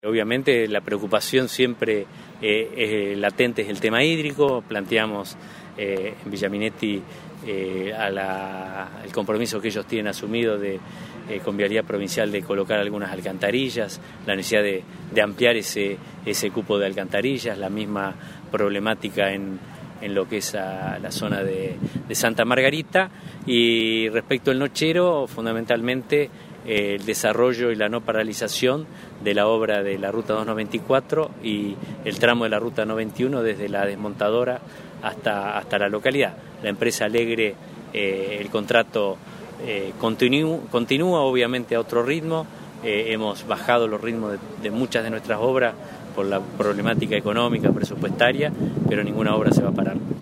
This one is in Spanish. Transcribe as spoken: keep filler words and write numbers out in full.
Obviamente la preocupación siempre eh, es latente es el tema hídrico. Planteamos eh, en Villaminetti eh, a la, el compromiso que ellos tienen asumido de, eh, con Vialidad Provincial de colocar algunas alcantarillas, la necesidad de, de ampliar ese, ese cupo de alcantarillas, la misma problemática en, en lo que es a, la zona de, de Santa Margarita. Y respecto al nochero, fundamentalmente eh, el desarrollo y la no paralización de la obra de la Ruta dos noventa y cuatro y el tramo de la Ruta noventa y uno desde la desmontadora hasta, hasta la localidad. La empresa Alegre, eh, el contrato eh, continú, continúa obviamente a otro ritmo. Eh, hemos bajado los ritmos de, de muchas de nuestras obras por la problemática económica, presupuestaria, pero ninguna obra se va a parar.